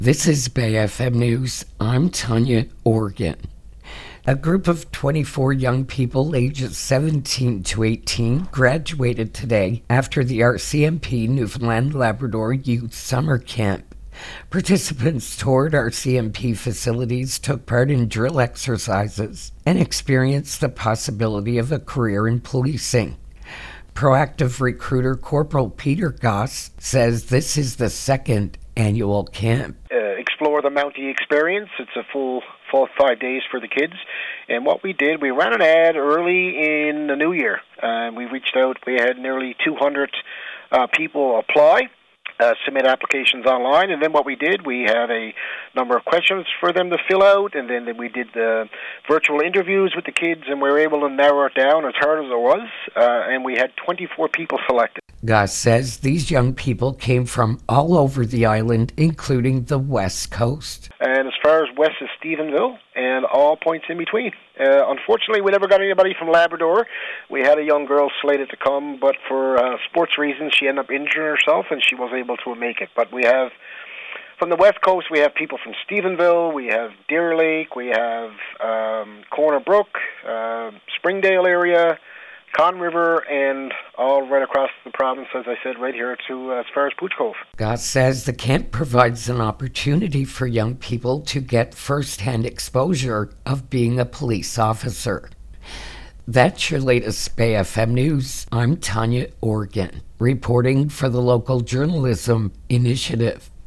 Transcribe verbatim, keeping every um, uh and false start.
This is Bay F M News. I'm Tanya Organ. A group of twenty-four young people ages seventeen to eighteen graduated today after the R C M P Newfoundland Labrador Youth Summer Camp. Participants toured R C M P facilities, took part in drill exercises, and experienced the possibility of a career in policing. Proactive recruiter Corporal Peter Goss says this is the second annual camp. Uh, explore the Mountie experience. It's a full, full five days for the kids. And what we did, we ran an ad early in the new year. And uh, we reached out. We had nearly two hundred uh, people apply, uh, submit applications online. And then what we did, we had a number of questions for them to fill out. And then we did the virtual interviews with the kids. And we were able to narrow it down as hard as it was. Uh, and we had twenty-four people selected. Goss says these young people came from all over the island, including the West Coast. And as far as west of Stephenville and all points in between. Uh, unfortunately, we never got anybody from Labrador. We had a young girl slated to come, but for uh, sports reasons, she ended up injuring herself and she wasn't able to make it. But we have, from the West Coast, we have people from Stephenville, we have Deer Lake, we have um, Corner Brook, uh, Springdale area, Con River, and all right across the province, as I said, right here to uh, as far as Pooch Cove. Goss says the camp provides an opportunity for young people to get first-hand exposure of being a police officer. That's your latest Bay F M News. I'm Tanya Organ, reporting for the Local Journalism Initiative.